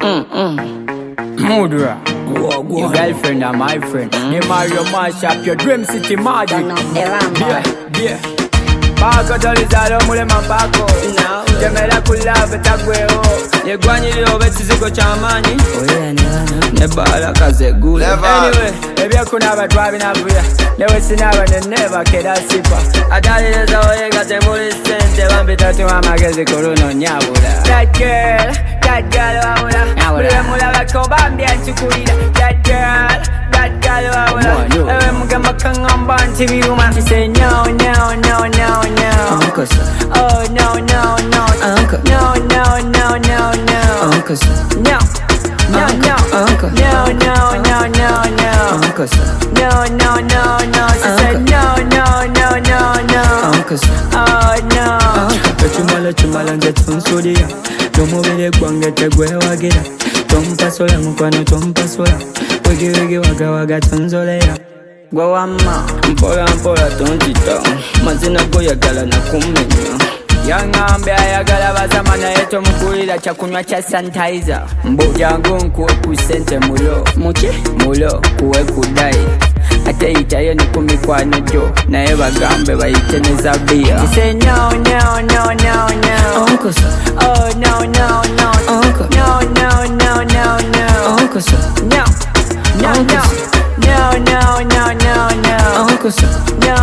Mudra, your girlfriend and my friend. You Mario mash up your dream city magic. Yeah. Pako tolizalo mule mambako. Temela kulave tagweo. Yegwanyilio betizigo chamani. Nebala kazegula. Anyway, ebya kuna batwabi nabuya. Newe sinaba ne never keda sipa. Adalileza oyega temuli sente. Bambitatu amagezi kuruno nyabula. That girl wawula. Mule mula bako bambi anchukulira. That girl wawula. Ewe mugamba kangamba ntibiruma. She say no. Uncle, Oh no. Uncle, No. Uncle, No. Uncle, Uncle. No. She said no. Uncle, Oh no. chumala ngetunsulia tomubere gwange tegwewagira tompasola mukwano tompasola wege waga tonzolera Gwe wamma mpola tontita mazina goyagala nakumenya yangambe ayagala bazama naye tomukulira kyakunywa kya sanitizer mbujangu nkuwe ku sente mulo kuwe kudai ate yitayo ne ku mikwano gyo naye bagambe bayite ne zabia She say no. Uncle, Oh no. Uncle, No. Uncle, No. Uncle, She said no.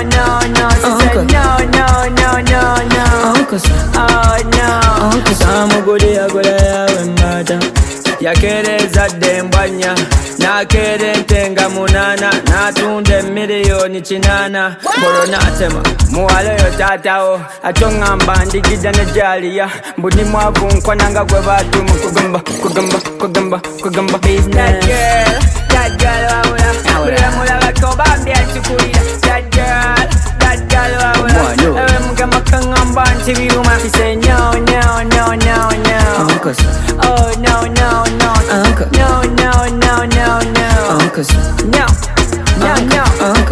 Uncle, Oh no. Uncle, Samuguli yagola yawe mbata yakereza dembanya nakere ntenga munana natunde miliyoni 9 bolo natema muwale yo tatawo atongamba ndigida ne jaliya mbuni mwavu nkwananga gwe batumu kugamba business that girl wawula mula bakobambi achukulira that girl wawula ewe mugamba kangamba ntibiruma She say no. Uncle, Oh no. Uncle, No. Uncle, No. Uncle,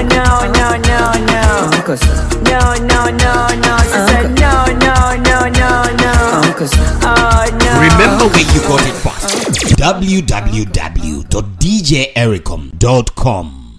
No. Uncle, She said no. Uncle. Oh no. Remember where you got it from. www.djericom.com